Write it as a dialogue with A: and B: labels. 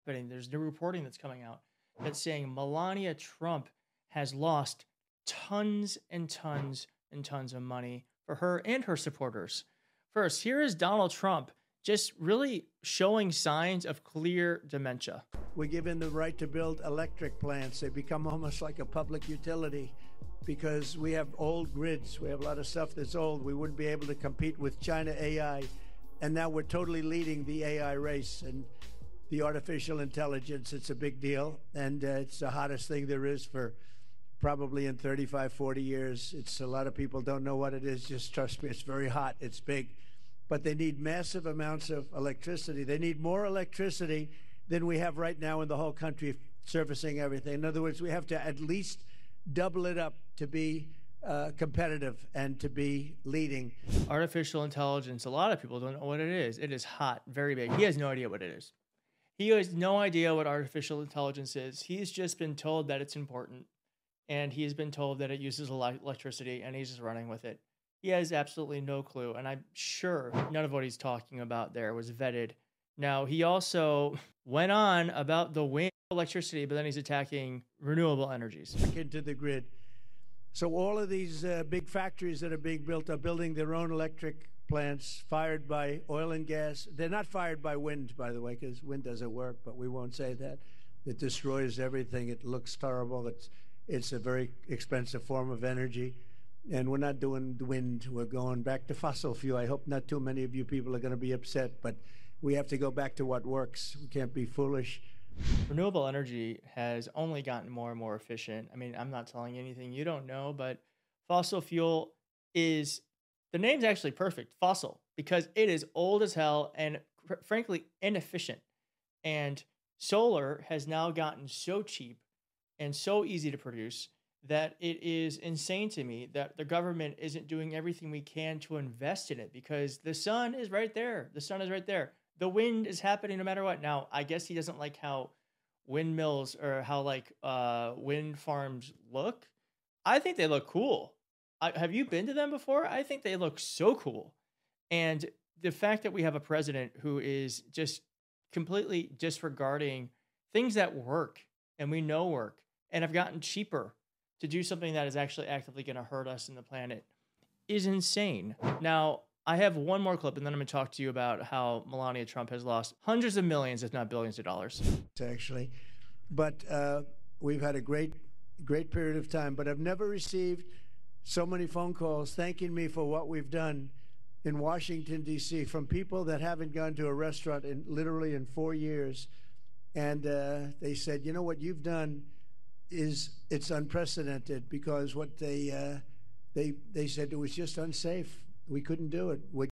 A: happening. There's new reporting that's coming out that's saying Melania Trump has lost tons and tons and tons of money for her and her supporters. First, here is Donald Trump just really showing signs of clear dementia.
B: We're given the right to build electric plants. They become almost like a public utility because we have old grids. We have a lot of stuff that's old. We wouldn't be able to compete with China AI. And now we're totally leading the AI race and the artificial intelligence. It's a big deal. And it's the hottest thing there is for probably in 35, 40 years. It's a lot of people don't know what it is. Just trust me, it's very hot. It's big. But they need massive amounts of electricity. They need more electricity than we have right now in the whole country servicing everything. In other words, we have to at least double it up to be competitive and to be leading.
A: Artificial intelligence, a lot of people don't know what it is. It is hot, very big. He has no idea what it is. He has no idea what artificial intelligence is. He's just been told that it's important, and he's been told that it uses electricity, and he's just running with it. He has absolutely no clue, and I'm sure none of what he's talking about there was vetted. Now, he also went on about the wind electricity, but then he's attacking renewable energies.
B: Back into the grid. So all of these big factories that are being built are building their own electric plants fired by oil and gas. They're not fired by wind, by the way, because wind doesn't work, but we won't say that. It destroys everything. It looks terrible. It's a very expensive form of energy. And we're not doing wind. We're going back to fossil fuel. I hope not too many of you people are going to be upset, but we have to go back to what works. We can't be foolish.
A: Renewable energy has only gotten more and more efficient. I mean, I'm not telling you anything you don't know, but fossil fuel is, the name's actually perfect, fossil, because it is old as hell and frankly inefficient. And solar has now gotten so cheap and so easy to produce that it is insane to me that the government isn't doing everything we can to invest in it, because the sun is right there. The sun is right there. The wind is happening no matter what. Now, I guess he doesn't like how windmills or how like wind farms look. I think they look cool. Have you been to them before? I think they look so cool. And the fact that we have a president who is just completely disregarding things that work and we know work and have gotten cheaper to do something that is actually actively going to hurt us and the planet is insane. Now, I have one more clip, and then I'm going to talk to you about how Melania Trump has lost hundreds of millions, if not billions of dollars.
B: Actually, but we've had a great period of time, but I've never received so many phone calls thanking me for what we've done in Washington, D.C. from people that haven't gone to a restaurant literally in 4 years. And they said, you know, what you've done it's unprecedented, because what they said it was just unsafe. We couldn't do it.